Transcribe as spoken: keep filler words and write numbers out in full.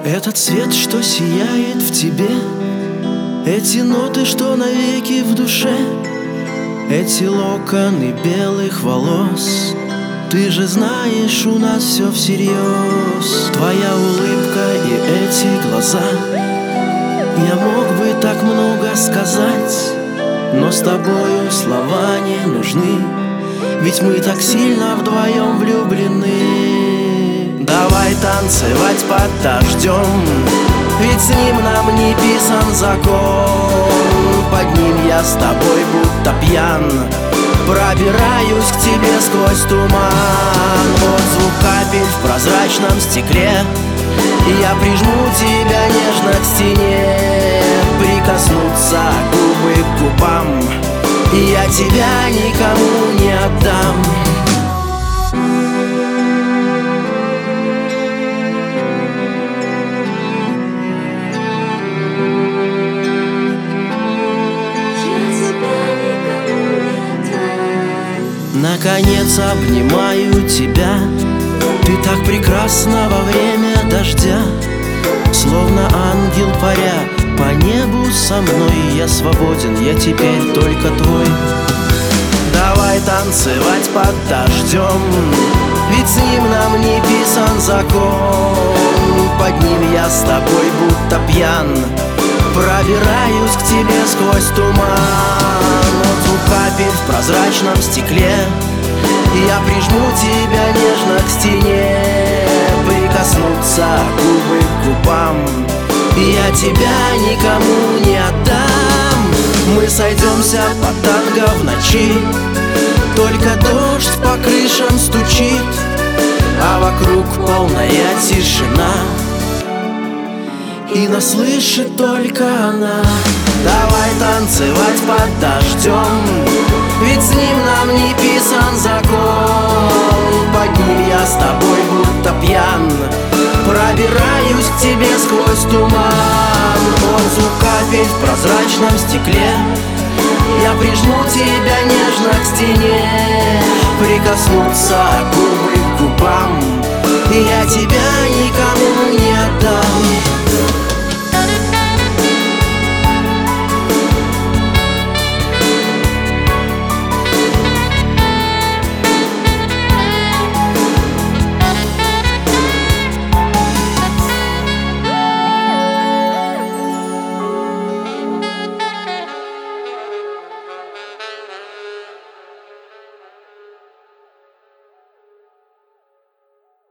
Этот свет, что сияет в тебе, эти ноты, что навеки в душе, эти локоны белых волос. Ты же знаешь, у нас все всерьез. Твоя улыбка и эти глаза. Я мог бы так много сказать, но с тобою слова не нужны, ведь мы так сильно вдвоем влюблены. Давай танцевать под дождем, ведь с ним нам не писан закон. Под ним я с тобой будто пьян, пробираюсь к тебе сквозь туман. Вот звук капель в прозрачном стекле, я прижму тебя нежно к стене. Прикоснуться губы к губам, я тебя никому не отдам. Наконец обнимаю тебя. Ты так прекрасна во время дождя, словно ангел паря по небу со мной. Я свободен, я теперь только твой. Давай танцевать под дождем, ведь с ним нам не писан закон. Под ним я с тобой будто пьян, пробираюсь к тебе сквозь туман. Вот звук капель в прозрачном стекле, я прижму тебя нежно к стене. Прикоснуться губы к губам, я тебя никому не отдам. Мы сойдемся по танго в ночи, только дождь по крышам стучит, а вокруг полная тишина, и нас слышит только она. Давай танцевать под дождем, ведь с ним нам не писан закон. Под ним я с тобой будто пьян, пробираюсь к тебе сквозь туман. Вот звук капель в прозрачном стекле, я прижму тебя нежно к стене. Прикоснуться губы к губам, я тебя